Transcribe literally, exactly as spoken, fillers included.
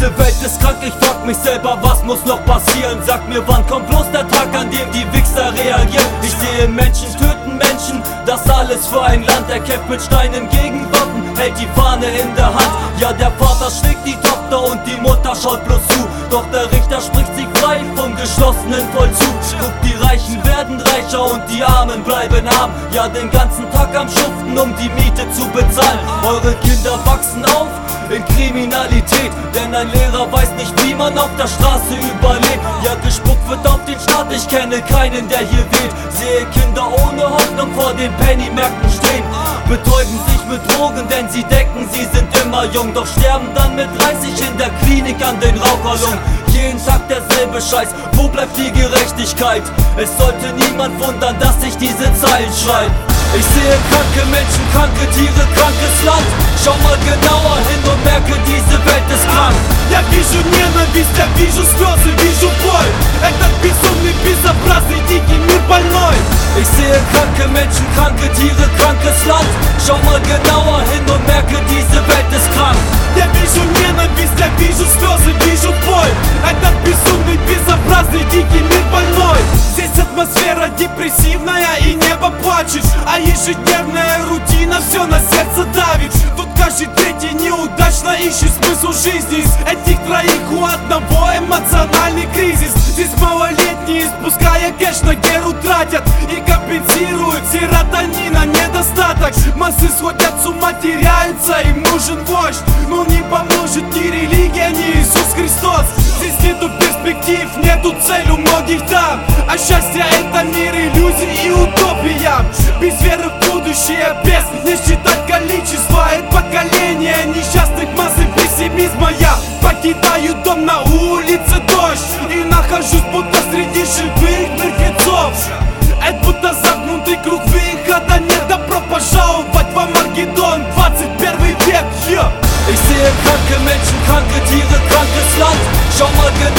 Diese Welt ist krank, ich frag mich selber, was muss noch passieren? Sag mir, wann kommt bloß der Tag, an dem die Wichser reagieren? Ich sehe Menschen töten Menschen, das alles für ein Land. Er kämpft mit Steinen gegen Waffen, hält die Fahne in der Hand. Ja, der Vater schlägt die Tochter und die Mutter schaut bloß zu. Doch der Richter spricht sie frei vom geschlossenen Vollzug. Guck, die Reichen werden reicher und die Armen bleiben arm. Ja, den ganzen Tag am Schuften, um die Miete zu bezahlen. Eure Kinder wachsen auf in Kriminalität, denn ein Lehrer weiß nicht, wie man auf der Straße überlebt. Ja, gespuckt wird auf den Staat, ich kenne keinen, der hier wählt. Sehe Kinder ohne Hoffnung vor den Pennymärkten stehen, betäuben sich mit Drogen, denn sie denken, sie sind immer jung, doch sterben dann mit dreißig in der Klinik an den Raucherlungen. Jeden Tag derselbe Scheiß, wo bleibt die Gerechtigkeit? Es sollte niemand wundern, dass ich diese Zeilen schreibe. Ich sehe kranke Menschen, kranke Tiere, krankes Land. Schau mal genauer hin und merke, diese Welt ist krank. Я вижу ненависть, я вижу слезы, вижу боль. Этот безумный, безобразный, дикий мир больной. Ich sehe kranke Menschen, kranke Tiere, krankes Land. Schau mal genauer hin und merke, diese Welt ist krank. Я вижу ненависть, я вижу слезы, вижу боль. Этот безумный, безобразный, дикий мир больной. Здесь атмосфера депрессивная и небо плачет, а ежедневная рутина все на сердце давит. Тут каждый третий неудачно ищет смысл жизни. Из этих троих у одного эмоциональный кризис. Здесь малолетние, спуская кэш на геру, тратят и компенсируют серотонина недостаток. Массы сходят с ума, теряются, им нужен вождь. Но не поможет ни религия, ни Иисус Христос. Здесь нету перспектив, нету цель у многих там. А счастье это мир иллюзий и утопия. Без веры в будущее, без не считать количество. Это поколение несчастных масс и пессимизма. Я покидаю дом, на улице дождь, и нахожусь будто среди живых мертвецов. Это будто замкнутый круг, выхода нет. Добро пожаловать в Армагеддон, двадцать первый век, йо! Ich sehe kranke Menschen, kranke Tiere, krankes Land. Schau mal genau